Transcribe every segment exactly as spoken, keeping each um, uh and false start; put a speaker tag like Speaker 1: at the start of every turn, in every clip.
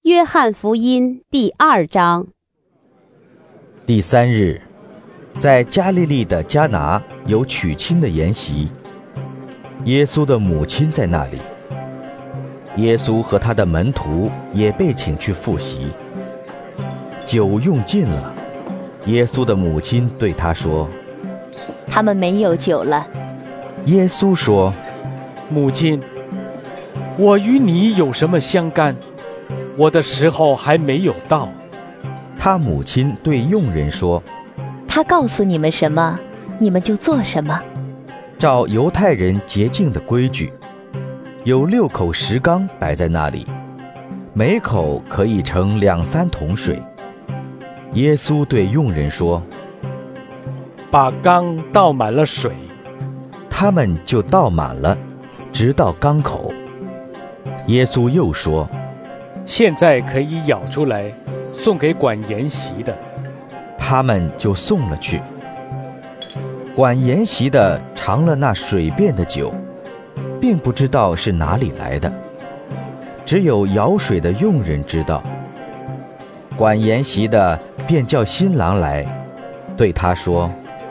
Speaker 1: 约翰福音第二章。
Speaker 2: 第三日，在加利利的迦拿有娶亲的筵席，耶稣的母亲在那里。耶稣和他的门徒也被请去赴席。酒用尽了，耶稣的母亲对他说：
Speaker 3: 他们没有酒了。
Speaker 2: 耶稣说：
Speaker 4: 母亲，我与你有什么相干？我的时候还没有到。
Speaker 2: 他母亲对佣人说：
Speaker 3: 他告诉你们什么，你们就做什么。
Speaker 2: 照犹太人洁净的规矩，有六口石缸摆在那里，每口可以盛两三桶水。耶稣对佣人说：
Speaker 4: 把缸倒满了水。
Speaker 2: 他们就倒满了，直到缸口。耶稣又说：
Speaker 4: 现在可以舀出来，送给管筵席的。
Speaker 2: 他们就送了去。管筵席的尝了那水变的酒，并不知道是哪里来的，只有舀水的佣人知道。管筵席的便叫新郎来，对他说：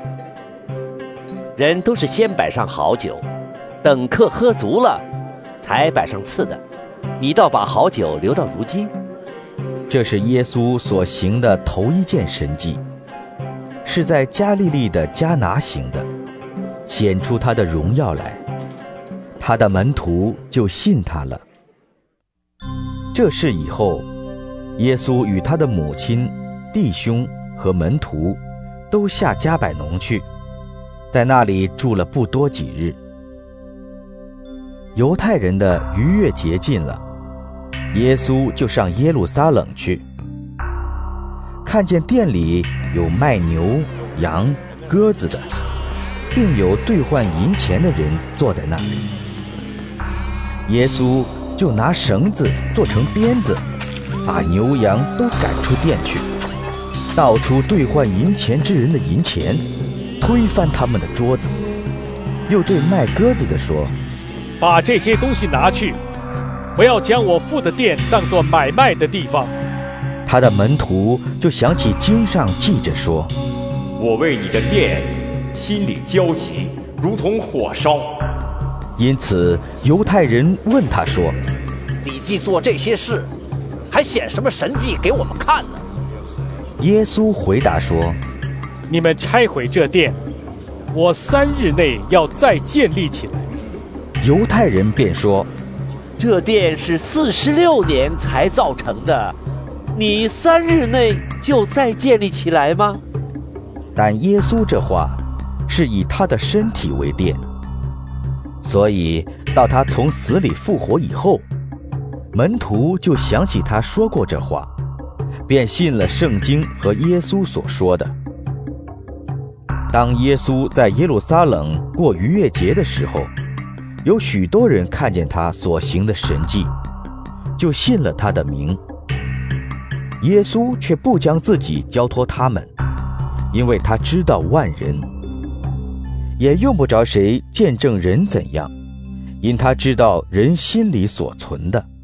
Speaker 5: 人都是先摆上好酒，等客喝足了，才摆上次的。你倒把好酒留到如今。
Speaker 2: 这是耶稣所行的头一件神迹，是在加利利的迦拿行的，显出他的荣耀来。他的门徒就信他了。这事以后，耶稣与他的母亲、弟兄和门徒都下迦百农去，在那里住了不多几日。犹太人的逾越节近了，耶稣就上耶路撒冷去，看见店里有卖牛、羊、鸽子的，并有兑换银钱的人坐在那里。耶稣就拿绳子做成鞭子，把牛羊都赶出店去，倒出兑换银钱之人的银钱，推翻他们的桌子。又对卖鸽子的说：
Speaker 4: 把这些东西拿去，不要将我父的店当作买卖的地方。
Speaker 2: 他的门徒就想起经上记着说：
Speaker 6: 我为你的店心里焦急，如同火烧。
Speaker 2: 因此犹太人问他说：
Speaker 5: 你既做这些事，还显什么神迹给我们看呢？
Speaker 2: 耶稣回答说：
Speaker 4: 你们拆毁这殿，我三日内要再建立起来。
Speaker 2: 犹太人便说：
Speaker 5: 这殿是四十六年才造成的，你三日内就再建立起来吗？
Speaker 2: 但耶稣这话是以他的身体为殿，所以到他从死里复活以后，门徒就想起他说过这话，便信了圣经和耶稣所说的。当耶稣在耶路撒冷过逾越节的时候，有许多人看见他所行的神迹，就信了他的名。耶稣却不将自己交托他们，因为他知道万人，也用不着谁见证人怎样，因他知道人心里所存的。